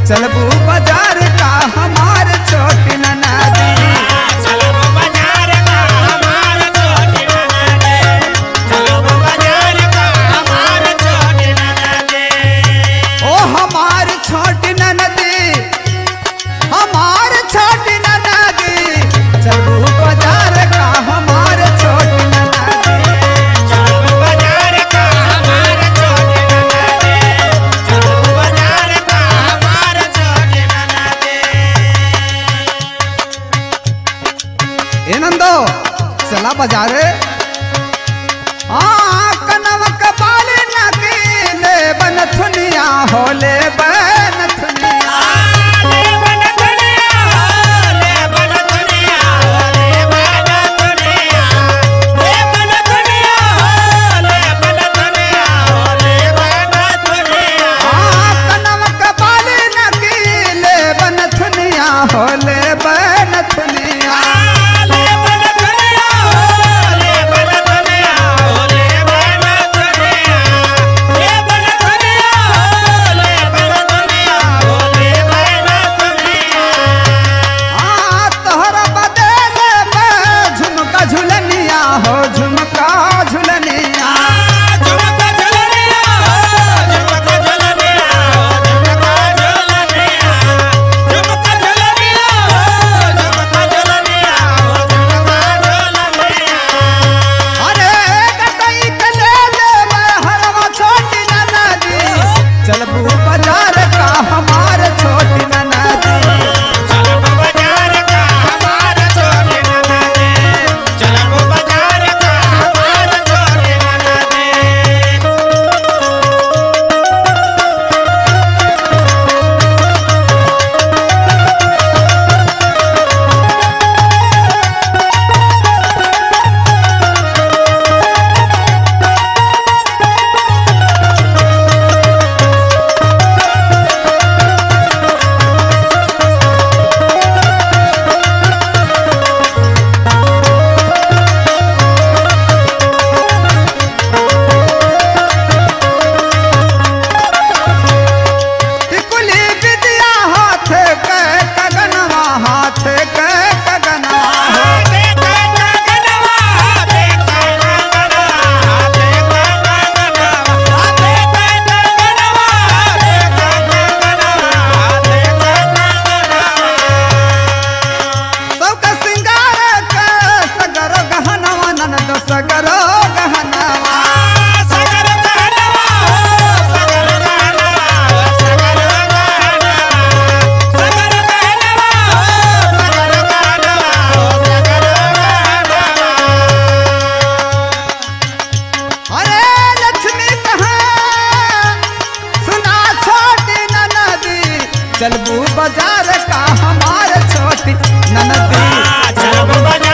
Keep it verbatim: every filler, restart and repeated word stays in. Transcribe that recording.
चलबू बाजार का हमार छोटी ननदी। चलबू बाजार का हमार छोटी ननदी, चलबू बाजार का हमार छोटी ननदी। ओ हमार छोटी ननदी, हमार छोटी ननदी, चलबू बाजार का हमार छोटी ननदी। चलबू बाजार का हमार छोटी ननदी, चलबू बाजार का हमार छोटी ननदी। ए नंदो चला बाजारे। हाँ कनव कपाल नकीले बनथुनिया होले बनथुनिया। ले बन दुनिया हो, ले बन दुनिया हो, ले बन दुनिया, ले बन दुनिया हो, ले बन दुनिया हो, ले बन दुनिया। हाँ कनव कपाल नकीले बनथुनिया होले बनथुनिया। ले बन दुनिया हो, ले बन दुनिया हो, ले बन दुनिया, ले बन दुनिया हो, ले बन दुनिया हो, ले बन दुनिया। हाँ तोहरा बदले में झुमका झुलनिया हो झुमका झुलनिया। झुमका झुलनिया हो, झुमका झुलनिया हो, झुमका झुलनिया, झुमका झुलनिया हो, झुमका झुलनिया हो, झुमका झुलनिया। अरे गटई के ले ले मैं हरवा छोटी ननदी। चलबू बाजार का हमार छोटी ननदी। चलबू बाजार का हमार छोटी ननदी, चलबू बाजार का हमार छोटी ननदी। टिकुली विद्या हाथ के कगनवा हाथ के कगनवा हो। देखा गगनवा, देखा गगनवा, देखा गगनवा, देखा गगनवा, देखा गगनवा, देखा गगनवा। सबका सिंगार के सगर गहनवा ननद सगर गहनवा। सगर गहनवा हो, सगर गहनवा हो, सगर गहनवा, सगर गहनवा हो, सगर गहनवा हो, सगर गहनवा। अरे लक्ष्मी कहाँ सुना छोटी ननदी। चलबू बाजार का हमार छोटी ननदी। चलबू बाजार